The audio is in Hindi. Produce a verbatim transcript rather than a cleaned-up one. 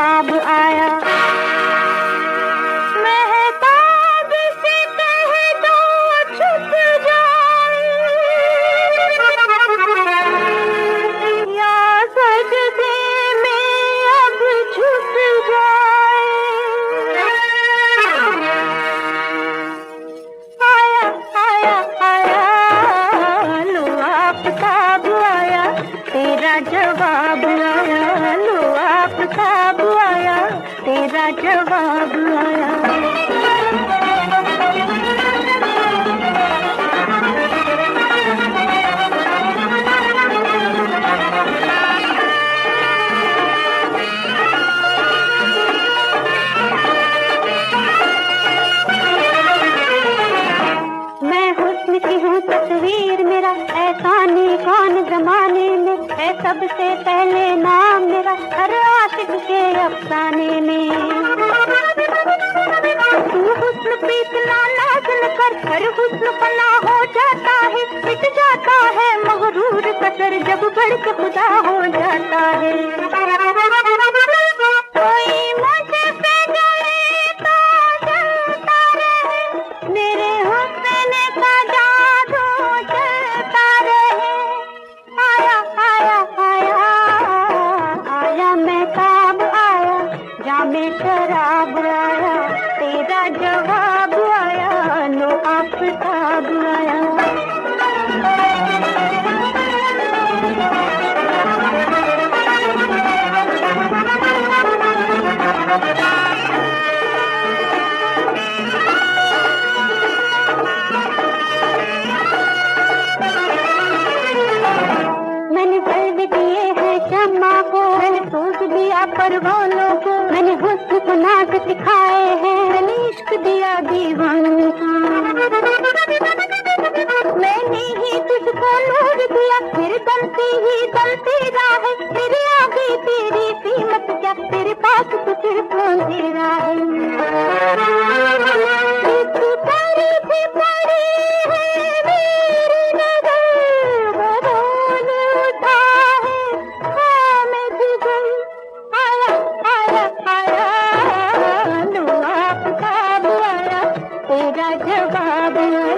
जवाब आया। महताब से कह दो छुप जाए, या सजदे में अब छुप जाए। आया आया आया लो आफताब आया, तेरा जवाब आया। लो आफताब आया, तेरा जवाब आया। मैं हुस्न की हूँ तस्वीर, मेरा एहसानी कौन जमाने में है सबसे पहले नाम मेरा हर आशिक के अफसाने में। तू हुस्न पे इतना नाज़ कर, हर हुस्न फना हो जाता है, मिट जाता है मगरूर कसर जब बढ़ के खुदा हो जाता है। कोई मुझे पे गए तो जलता रहे, मेरे हुस्न का जादू चलता रहे। आया आया आया आया महताब आया, जामे शराब आया, तेरा जवाब आया। लो आफताब आया। मैंने बल्ब दिए हैं शम्मा को, मैंने सूझ दिया परवानों को, मैंने हुस्न को नाज सिखाए हैं, मैंने इश्क दिया दीवानों को। मैंने ही तुझको नूर दिया, फिर दम से ही दम तेरा है, तेरे आगे तेरी कीमत क्या, तेरे पास तो सिर्फ अंधेरा है। इस तारीफ पड़ी है मेरी नजर, बदौल उठा है खामद गई। आया आया आया लो आफताब आया, तेरा जवाब आया।